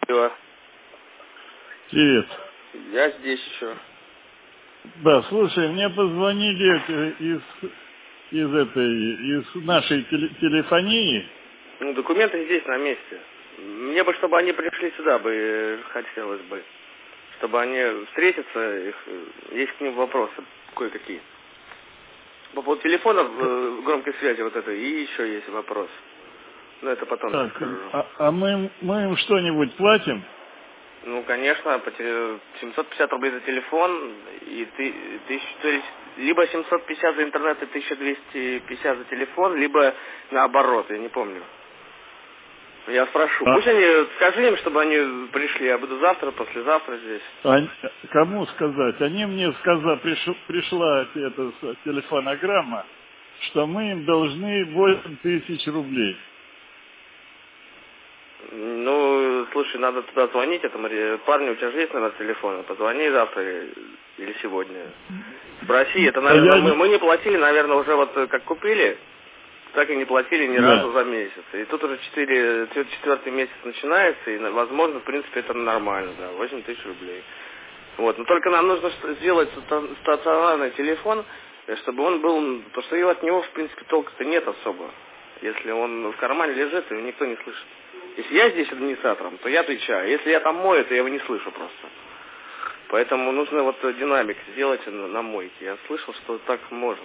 Алло. Привет. Я здесь еще. Да, слушай, мне позвонили из нашей телефонии. Ну, документы здесь на месте. Мне бы, чтобы они пришли сюда бы, хотелось бы. Чтобы они встретятся, есть к ним вопросы кое-какие. По поводу телефона громкой связи вот это, и еще есть вопрос. Но это потом Так, скажу. а мы им что-нибудь платим? Ну, конечно, 750 рублей за телефон, и то есть, либо 750 за интернет и 1250 за телефон, либо наоборот, я не помню. Я спрошу. Пусть они, скажи им, чтобы они пришли. Я буду завтра, послезавтра здесь. Кому сказать? Они мне сказали, пришла эта телефонограмма, что мы им должны 8000 рублей. Ну, слушай, надо туда звонить этому парню, у тебя же есть номер телефона. Позвони завтра или сегодня. Спроси, это, наверное, мы не платили, наверное, уже вот как купили, так и не платили ни разу за месяц. И тут уже четвертый месяц начинается, и, возможно, в принципе, это нормально, да, 8000 рублей. Вот, но только нам нужно сделать стационарный телефон, чтобы он был, потому что от него, в принципе, толка-то нет особо. Если он в кармане лежит, его никто не слышит. Если я здесь администратором, то я отвечаю. Если я там мою, то я его не слышу просто. Поэтому нужно вот динамик сделать на мойке. Я слышал, что так можно.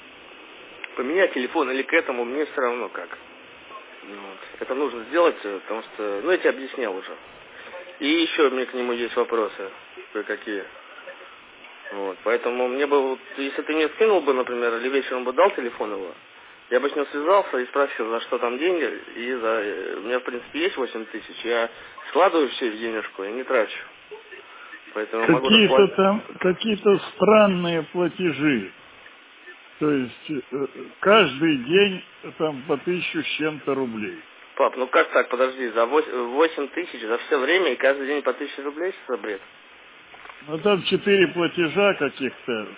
Поменять телефон или к этому мне все равно как. Вот. Это нужно сделать, потому что... Ну, я тебе объяснял уже. И еще у меня к нему есть вопросы. Кое-какие. Вот. Поэтому мне бы... Вот, если ты мне скинул бы, например, или вечером бы дал телефон его, я бы с ним связался и спросил, за что там деньги. И у меня, в принципе, есть 8000. Я складываю все в денежку и не трачу. Поэтому какие-то странные платежи. То есть каждый день там по 1000 с чем-то рублей. Пап, ну как так, подожди, за 8000 за все время и каждый день по 1000 рублей, что за бред? Ну там 4 платежа каких-то.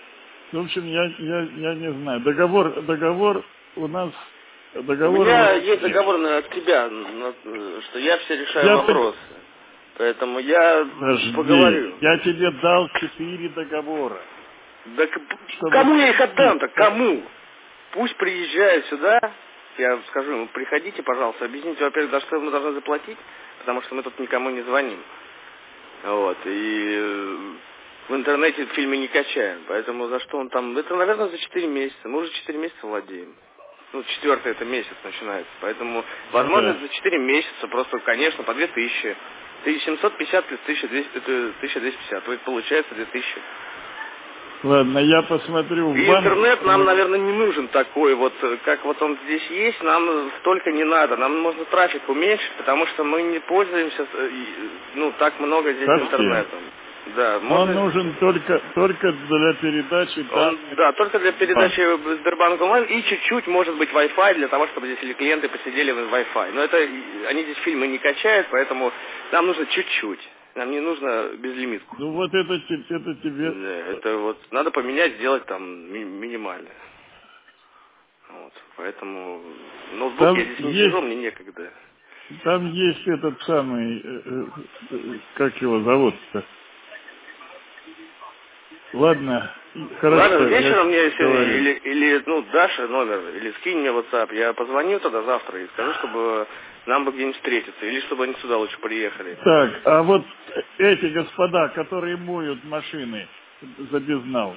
В общем, я не знаю. Договор у нас... У меня есть договор от тебя, что я все решаю вопросы. Поэтому я поговорю. Я тебе дал 4 договора. Да кому я их отдам-то? Кому? Пусть приезжают сюда. Я скажу ему, приходите, пожалуйста, объясните, во-первых, за что мы должны заплатить, потому что мы тут никому не звоним. Вот. И в интернете фильмы не качаем. Поэтому за что он там... Это, наверное, за 4 месяца. Мы уже 4 месяца владеем. Ну, 4-й это месяц начинается. Поэтому, возможно, за 4 месяца просто, конечно, по 2000. 1750 плюс 1200, это 1250. То есть получается 2000. Ладно, я посмотрю. И интернет нам, наверное, не нужен такой вот, как вот он здесь есть, нам столько не надо. Нам нужно трафик уменьшить, потому что мы не пользуемся, ну, так много здесь интернетом. Да, он нужен только для передачи данных. Да, только для передачи Сбербанк онлайн и чуть-чуть, может быть, Wi-Fi, для того, чтобы здесь клиенты посидели в Wi-Fi. Но это, они здесь фильмы не качают, поэтому нам нужно чуть-чуть. Нам не нужно безлимитку. Ну вот это тебе... Это вот надо поменять, сделать там минимально. Вот, поэтому ноутбук я здесь не сижу, мне некогда. Там есть этот самый, как его зовут-то? Ладно, хорошо. Ладно, вечером мне сегодня или Даша номер, или скинь мне WhatsApp, я позвоню тогда завтра и скажу, чтобы нам бы где-нибудь встретиться, или чтобы они сюда лучше приехали. Так, а вот эти господа, которые моют машины за безнал.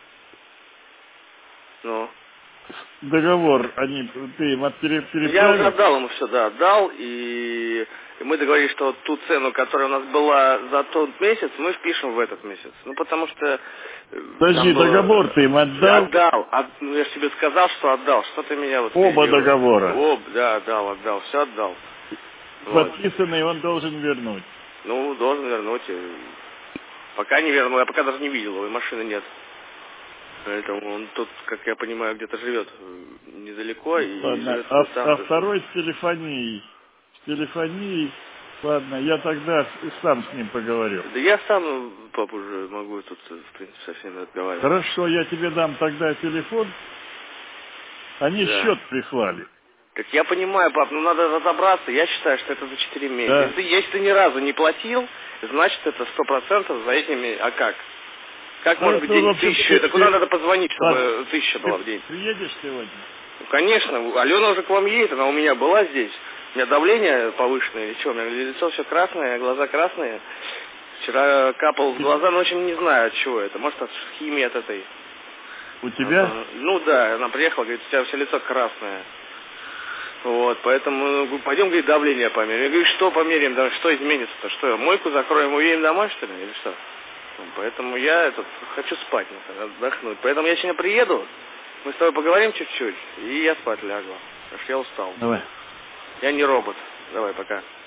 Ну? Договор, ты им переправил? Я уже отдал ему все, да, отдал, и мы договорились, что вот ту цену, которая у нас была за тот месяц, мы впишем в этот месяц. Ну, потому что... Подожди, договор ты им отдал? Отдал. Ну, я же тебе сказал, что отдал. Что ты меня вот... Оба договора? Да, отдал, все отдал. Подписанный он должен вернуть? Ну, должен вернуть. Пока не вернул, я пока даже не видел его, и машины нет. Поэтому он тут, как я понимаю, где-то живет недалеко. Ладно, а второй с телефонией, ладно, я тогда сам с ним поговорю. Да я сам, пап, уже могу тут, в принципе, со всеми разговаривать. Хорошо, я тебе дам тогда телефон. Они счет прислали. Так я понимаю, пап, ну надо разобраться. Я считаю, что это за 4 месяца. Да. Если ты ни разу не платил, значит это 100% за этими... А как? Как может быть день 1000? Это куда надо позвонить, чтобы 1000 была в день? Приедешь сегодня? Ну, конечно. Алена уже к вам едет, она у меня была здесь. У меня давление повышенное или что? У меня лицо все красное, глаза красные. Вчера капал в глаза, но в общем не знаю от чего это. Может от химии от этой. У тебя? Ну да, она приехала, говорит, у тебя все лицо красное. Вот, поэтому пойдем, говорит, давление померяем. Я говорю, что померяем, да, что изменится-то? Что, мойку закроем, уедем домой, что ли, или что? Поэтому я хочу спать, отдохнуть. Поэтому я сегодня приеду, мы с тобой поговорим чуть-чуть, и я спать лягу. Потому что я устал. Давай. Я не робот. Давай, пока.